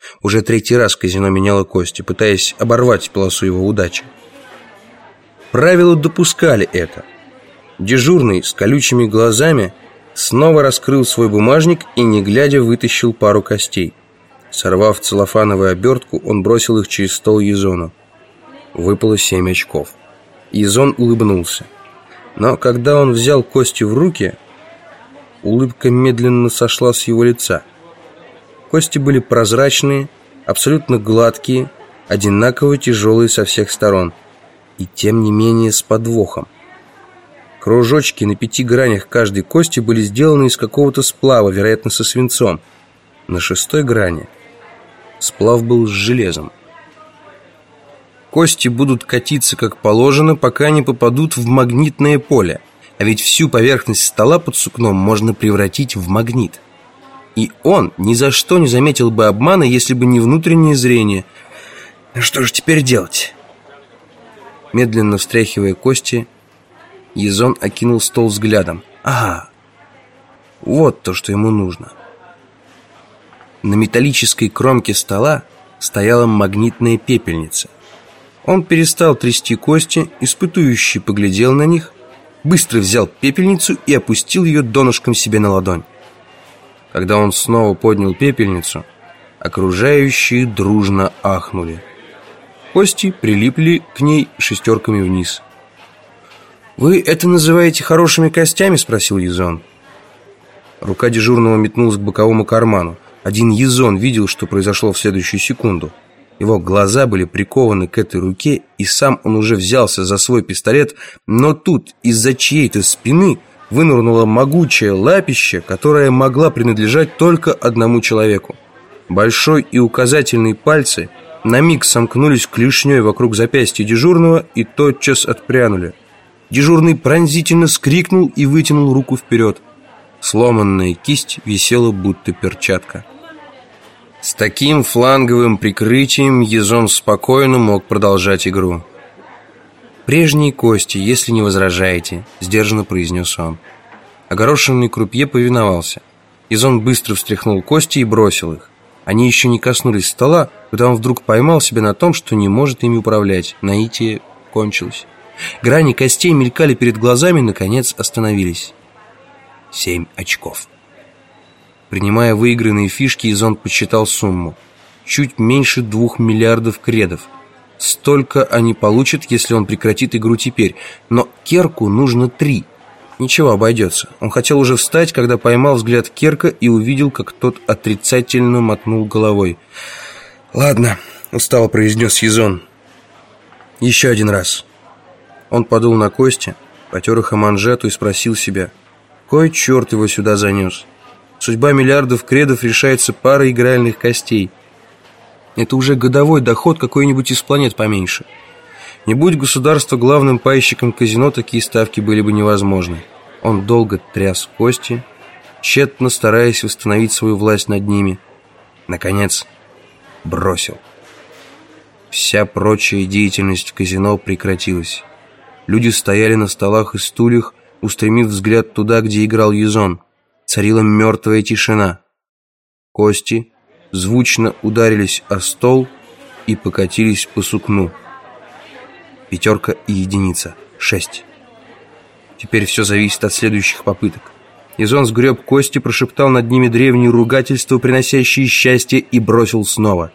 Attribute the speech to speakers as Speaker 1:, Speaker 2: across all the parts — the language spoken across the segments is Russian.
Speaker 1: Уже третий раз казино меняло кости, пытаясь оборвать полосу его удачи. Правила допускали это. Дежурный с колючими глазами снова раскрыл свой бумажник и, не глядя, вытащил пару костей. Сорвав целлофановую обертку, он бросил их через стол Езону. Выпало 7 очков. Езон улыбнулся. Но когда он взял кости в руки, улыбка медленно сошла с его лица. Кости были прозрачные, абсолютно гладкие, одинаково тяжелые со всех сторон. И тем не менее с подвохом. Кружочки на 5 гранях каждой кости были сделаны из какого-то сплава, вероятно, со свинцом. На 6-й грани сплав был с железом. Кости будут катиться как положено, пока не попадут в магнитное поле. А ведь всю поверхность стола под сукном можно превратить в магнит. И он ни за что не заметил бы обмана, если бы не внутреннее зрение. Что же теперь делать? Медленно встряхивая кости, Езон окинул стол взглядом. Ага, вот то, что ему нужно. На металлической кромке стола стояла магнитная пепельница. Он перестал трясти кости, испытующий поглядел на них, быстро взял пепельницу и опустил ее донышком себе на ладонь. Когда он снова поднял пепельницу, окружающие дружно ахнули. Кости прилипли к ней шестерками вниз. «Вы это называете хорошими костями?» — спросил Езон. Рука дежурного метнулась к боковому карману. Один Езон видел, что произошло в следующую секунду. Его глаза были прикованы к этой руке, и сам он уже взялся за свой пистолет, но тут из-за чьей-то спины вынырнуло могучее лапище, которое могло принадлежать только одному человеку. Большой и указательный пальцы на миг сомкнулись клешней вокруг запястья дежурного и тотчас отпрянули. Дежурный пронзительно вскрикнул и вытянул руку вперед. Сломанная кисть висела, будто перчатка. С таким фланговым прикрытием Езон спокойно мог продолжать игру. «Прежние кости, если не возражаете», — сдержанно произнес он. Огорошенный крупье повиновался. Езон быстро встряхнул кости и бросил их. Они еще не коснулись стола, когда он вдруг поймал себя на том, что не может ими управлять. Наитие кончилось. Грани костей мелькали перед глазами, наконец остановились. 7 очков. Принимая выигранные фишки, Езон подсчитал сумму. Чуть меньше 2 миллиардов кредов. Столько они получат, если он прекратит игру теперь. Но Керку нужно 3. Ничего, обойдется. Он хотел уже встать, когда поймал взгляд Керка и увидел, как тот отрицательно мотнул головой. «Ладно», — устало произнес Езон. «Еще один раз». Он подул на кости, потер их о манжету и спросил себя: кой черт его сюда занес? Судьба миллиардов кредов решается парой игральных костей. Это уже годовой доход какой-нибудь из планет поменьше. Не будь государства главным пайщиком казино, такие ставки были бы невозможны. Он долго тряс кости, тщетно стараясь восстановить свою власть над ними. Наконец, бросил. Вся прочая деятельность в казино прекратилась. Люди стояли на столах и стульях, устремив взгляд туда, где играл Езон. Царила мертвая тишина. Кости звучно ударились о стол и покатились по сукну. 5 и 1. 6. Теперь все зависит от следующих попыток. Езон сгреб кости, прошептал над ними древние ругательства, приносящие счастье, и бросил снова.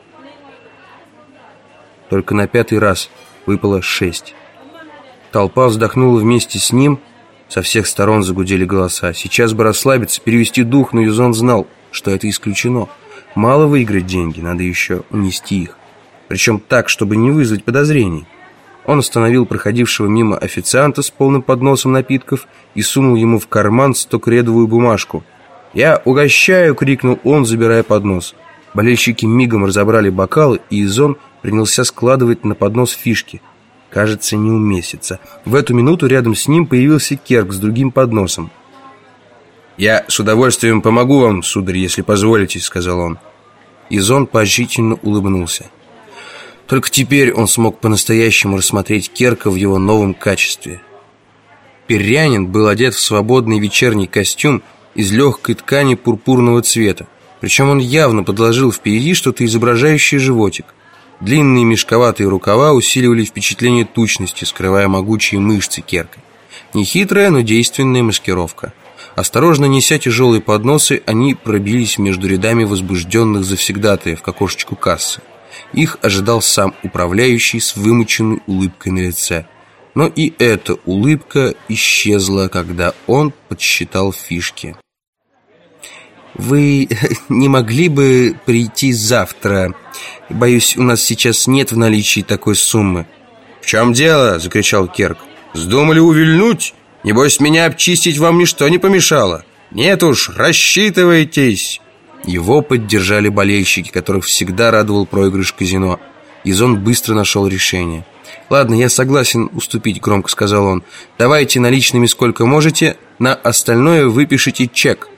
Speaker 1: Только на 5-й раз выпало 6. Толпа вздохнула вместе с ним. Со всех сторон загудели голоса. Сейчас бы расслабиться, перевести дух, но Езон знал, что это исключено. Мало выиграть деньги, надо еще унести их. Причем так, чтобы не вызвать подозрений. Он остановил проходившего мимо официанта с полным подносом напитков и сунул ему в карман 100-кредовую бумажку. «Я угощаю!» — крикнул он, забирая поднос. Болельщики мигом разобрали бокалы, и Езон принялся складывать на поднос фишки. Кажется, не уместится. В эту минуту рядом с ним появился Керк с другим подносом. «Я с удовольствием помогу вам, сударь, если позволите», — сказал он. Езон поощрительно улыбнулся. Только теперь он смог по-настоящему рассмотреть Керка в его новом качестве. Перрянин был одет в свободный вечерний костюм из легкой ткани пурпурного цвета. Причем он явно подложил впереди что-то изображающее животик. Длинные мешковатые рукава усиливали впечатление тучности, скрывая могучие мышцы Керка. Нехитрая, но действенная маскировка. Осторожно неся тяжелые подносы, они пробились между рядами возбужденных завсегдатаев к окошечку кассы. Их ожидал сам управляющий с вымученной улыбкой на лице. Но и эта улыбка исчезла, когда он подсчитал фишки. «Вы не могли бы прийти завтра? Боюсь, у нас сейчас нет в наличии такой суммы».
Speaker 2: «В чем дело?» – закричал Керк. «Вздумали увильнуть? Небось, меня обчистить вам ничто не помешало. Нет уж, рассчитывайтесь».
Speaker 1: Его поддержали болельщики, которых всегда радовал проигрыш казино. Язон быстро нашел решение. «Ладно, я согласен уступить», — громко сказал он. «Давайте наличными сколько можете, на остальное выпишите чек».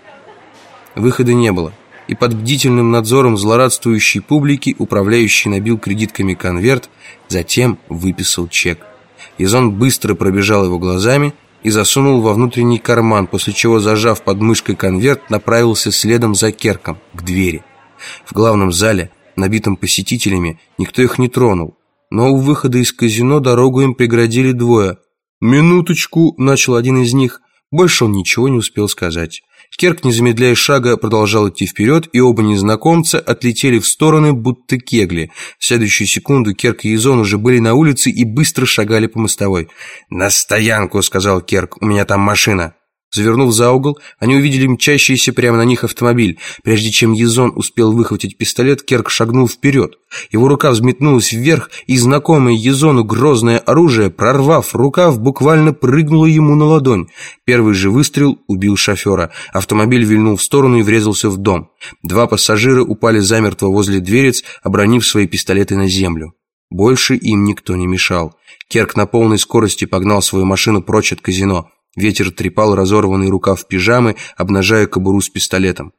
Speaker 1: Выхода не было, и под бдительным надзором злорадствующей публики управляющий набил кредитками конверт, затем выписал чек. Язон быстро пробежал его глазами и засунул во внутренний карман, после чего, зажав под мышкой конверт, направился следом за Керком к двери. В главном зале, набитом посетителями, никто их не тронул, но у выхода из казино дорогу им преградили двое. «Минуточку», — начал один из них. Больше он ничего не успел сказать. Керк, не замедляя шага, продолжал идти вперед, и оба незнакомца отлетели в стороны, будто кегли. В следующую секунду Керк и Язон уже были на улице и быстро шагали по мостовой. «На стоянку», — сказал Керк, — «у меня там машина». Завернув за угол, они увидели мчащийся прямо на них автомобиль. Прежде чем Язон успел выхватить пистолет, Керк шагнул вперед. Его рука взметнулась вверх, и знакомое Язону грозное оружие, прорвав рукав, буквально прыгнуло ему на ладонь. Первый же выстрел убил шофера. Автомобиль вильнул в сторону и врезался в дом. Два пассажира упали замертво возле дверец, обронив свои пистолеты на землю. Больше им никто не мешал. Керк на полной скорости погнал свою машину прочь от казино. Ветер трепал разорванный рукав пижамы, обнажая кобуру с пистолетом.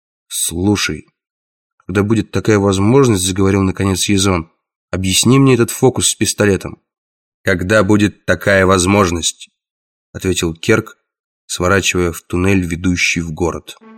Speaker 1: «Слушай, когда будет такая возможность, — заговорил наконец Язон, — объясни мне этот фокус с пистолетом».
Speaker 2: «Когда будет такая возможность?» — ответил Керк, сворачивая в туннель, ведущий в город.